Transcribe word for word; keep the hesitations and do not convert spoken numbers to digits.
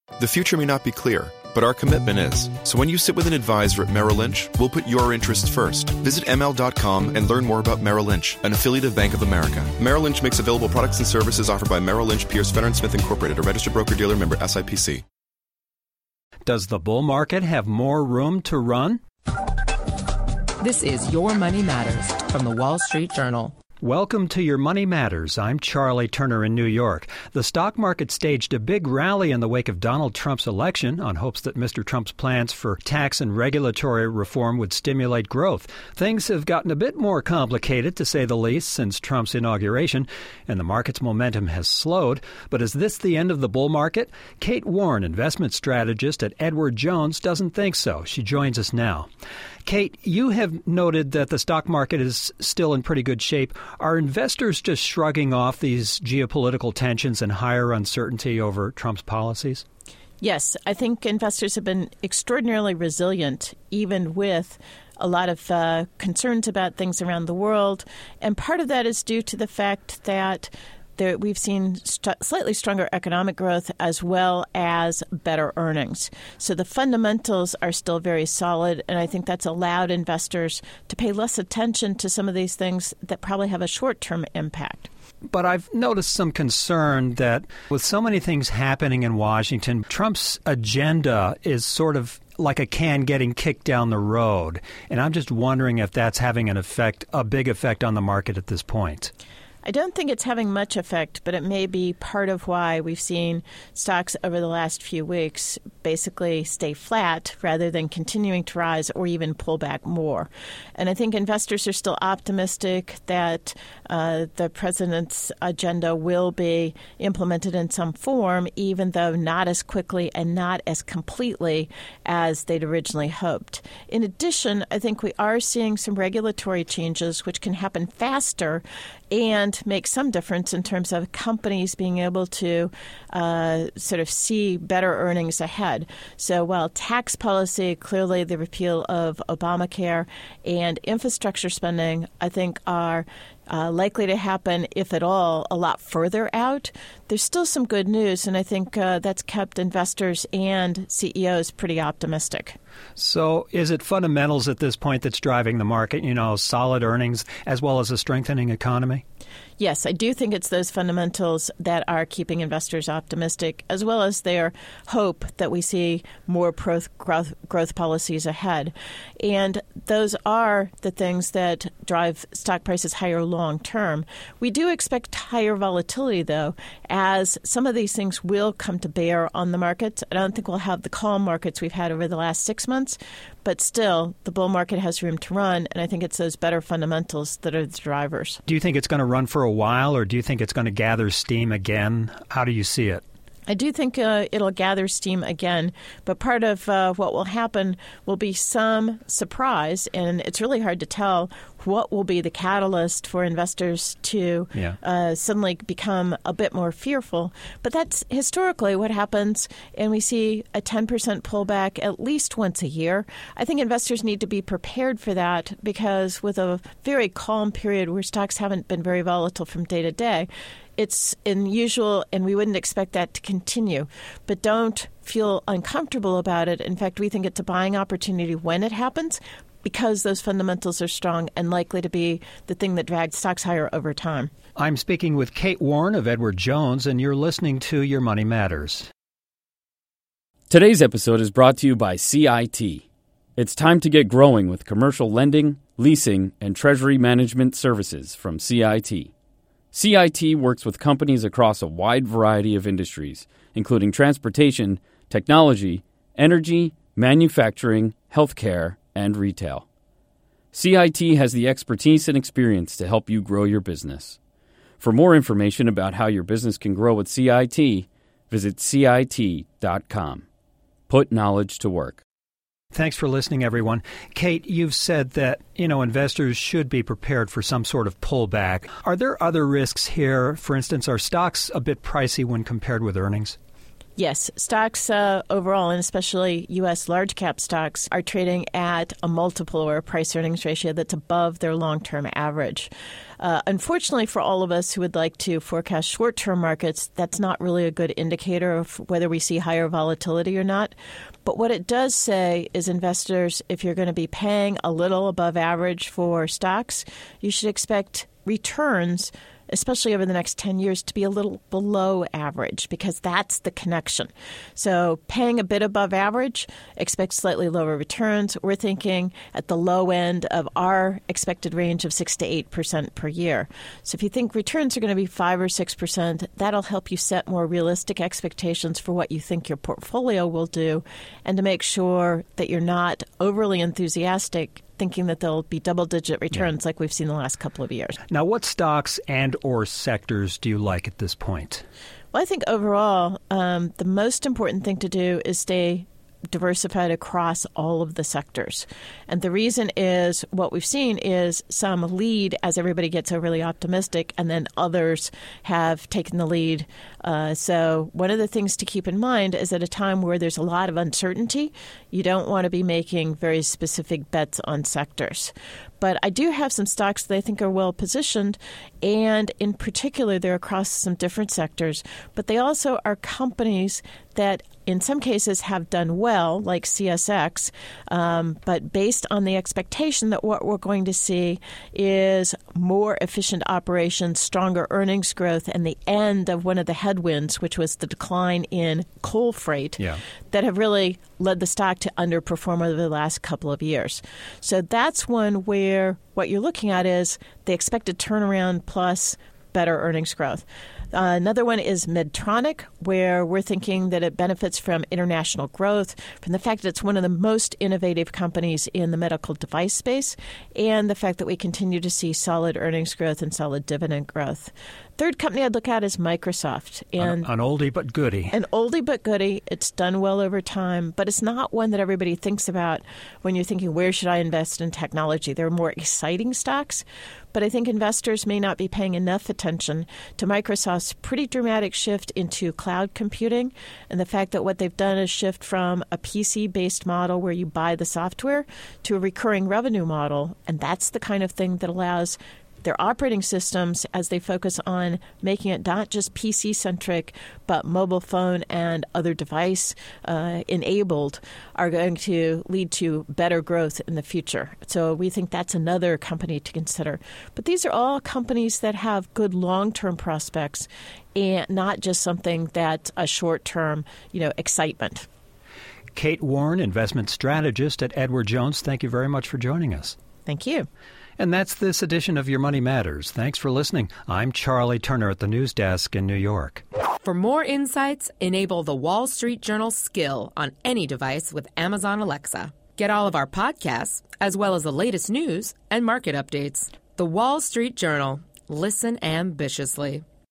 The future may not be clear, but our commitment is. So when you sit with an advisor at Merrill Lynch, we'll put your interests first. Visit M L dot com and learn more about Merrill Lynch, an affiliate of Bank of America. Merrill Lynch makes available products and services offered by Merrill Lynch, Pierce, Fenner and Smith Incorporated, a registered broker-dealer member S I P C. Does the bull market have more room to run? This is Your Money Matters from the Wall Street Journal. Welcome to Your Money Matters. I'm Charlie Turner in New York. The stock market staged a big rally in the wake of Donald Trump's election on hopes that Mister Trump's plans for tax and regulatory reform would stimulate growth. Things have gotten a bit more complicated, to say the least, since Trump's inauguration, and the market's momentum has slowed. But is this the end of the bull market? Kate Warren, investment strategist at Edward Jones, doesn't think so. She joins us now. Kate, you have noted that the stock market is still in pretty good shape. Are investors just shrugging off these geopolitical tensions and higher uncertainty over Trump's policies? Yes, I think investors have been extraordinarily resilient, even with a lot of uh, concerns about things around the world. And part of that is due to the fact that There, we've seen st- slightly stronger economic growth as well as better earnings. So the fundamentals are still very solid, and I think that's allowed investors to pay less attention to some of these things that probably have a short-term impact. But I've noticed some concern that with so many things happening in Washington, Trump's agenda is sort of like a can getting kicked down the road. And I'm just wondering if that's having an effect, a big effect on the market at this point. I don't think it's having much effect, but it may be part of why we've seen stocks over the last few weeks basically stay flat rather than continuing to rise or even pull back more. And I think investors are still optimistic that uh, the president's agenda will be implemented in some form, even though not as quickly and not as completely as they'd originally hoped. In addition, I think we are seeing some regulatory changes which can happen faster and make some difference in terms of companies being able to uh, sort of see better earnings ahead. So while tax policy, clearly the repeal of Obamacare and infrastructure spending, I think are Uh, likely to happen, if at all, a lot further out, there's still some good news, and I think uh, that's kept investors and C E Os pretty optimistic. So is it fundamentals at this point that's driving the market, you know, solid earnings as well as a strengthening economy? Yes, I do think it's those fundamentals that are keeping investors optimistic, as well as their hope that we see more growth, growth, growth policies ahead. And those are the things that drive stock prices higher long term. We do expect higher volatility, though, as some of these things will come to bear on the markets. I don't think we'll have the calm markets we've had over the last six months, but still, the bull market has room to run, and I think it's those better fundamentals that are the drivers. Do you think it's going to run for a while, or do you think it's going to gather steam again? How do you see it? I do think uh, it'll gather steam again, but part of uh, what will happen will be some surprise, and it's really hard to tell what will be the catalyst for investors to yeah. uh, suddenly become a bit more fearful. But that's historically what happens, and we see a ten percent pullback at least once a year. I think investors need to be prepared for that because with a very calm period where stocks haven't been very volatile from day to day, it's unusual, and we wouldn't expect that to continue. But don't feel uncomfortable about it. In fact, we think it's a buying opportunity when it happens because those fundamentals are strong and likely to be the thing that drags stocks higher over time. I'm speaking with Kate Warren of Edward Jones, and you're listening to Your Money Matters. Today's episode is brought to you by C I T. It's time to get growing with commercial lending, leasing, and treasury management services from C I T. C I T works with companies across a wide variety of industries, including transportation, technology, energy, manufacturing, healthcare, and retail. C I T has the expertise and experience to help you grow your business. For more information about how your business can grow with C I T, visit C I T dot com. Put knowledge to work. Thanks for listening, everyone. Kate, you've said that, you know, investors should be prepared for some sort of pullback. Are there other risks here? For instance, are stocks a bit pricey when compared with earnings? Yes, stocks uh, overall, and especially U S large cap stocks, are trading at a multiple or a price-earnings ratio that's above their long-term average. Uh, unfortunately, for all of us who would like to forecast short-term markets, that's not really a good indicator of whether we see higher volatility or not. But what it does say is investors, if you're going to be paying a little above average for stocks, you should expect returns, especially over the next ten years, to be a little below average, because that's the connection. So paying a bit above average, expect slightly lower returns. We're thinking at the low end of our expected range of six to eight percent per year. So if you think returns are going to be five or six percent, that'll help you set more realistic expectations for what you think your portfolio will do, and to make sure that you're not overly enthusiastic thinking that there'll be double-digit returns yeah. like we've seen the last couple of years. Now, what stocks and or sectors do you like at this point? Well, I think overall, um, the most important thing to do is stay diversified across all of the sectors. And the reason is what we've seen is some lead as everybody gets overly optimistic, and then others have taken the lead. Uh, so one of the things to keep in mind is at a time where there's a lot of uncertainty, you don't want to be making very specific bets on sectors. But I do have some stocks that I think are well positioned, and in particular, they're across some different sectors, but they also are companies that in some cases have done well, like C S X, um, but based on the expectation that what we're going to see is more efficient operations, stronger earnings growth, and the end of one of the headwinds, which was the decline in coal freight, yeah. that have really led the stock to underperform over the last couple of years. So that's one where what you're looking at is the expected turnaround plus better earnings growth. Uh, another one is Medtronic, where we're thinking that it benefits from international growth, from the fact that it's one of the most innovative companies in the medical device space, and the fact that we continue to see solid earnings growth and solid dividend growth. Third company I'd look at is Microsoft. And an, an oldie but goodie. An oldie but goodie. It's done well over time, but it's not one that everybody thinks about when you're thinking, where should I invest in technology? There are more exciting stocks, but I think investors may not be paying enough attention to Microsoft's pretty dramatic shift into cloud computing, and the fact that what they've done is shift from a P C-based model where you buy the software to a recurring revenue model, and that's the kind of thing that allows their operating systems, as they focus on making it not just P C-centric, but mobile phone and other device uh, enabled, are going to lead to better growth in the future. So we think that's another company to consider. But these are all companies that have good long-term prospects, and not just something that's a short-term, you know, excitement. Kate Warren, investment strategist at Edward Jones, thank you very much for joining us. Thank you. And that's this edition of Your Money Matters. Thanks for listening. I'm Charlie Turner at the news desk in New York. For more insights, enable the Wall Street Journal skill on any device with Amazon Alexa. Get all of our podcasts, as well as the latest news and market updates. The Wall Street Journal. Listen ambitiously.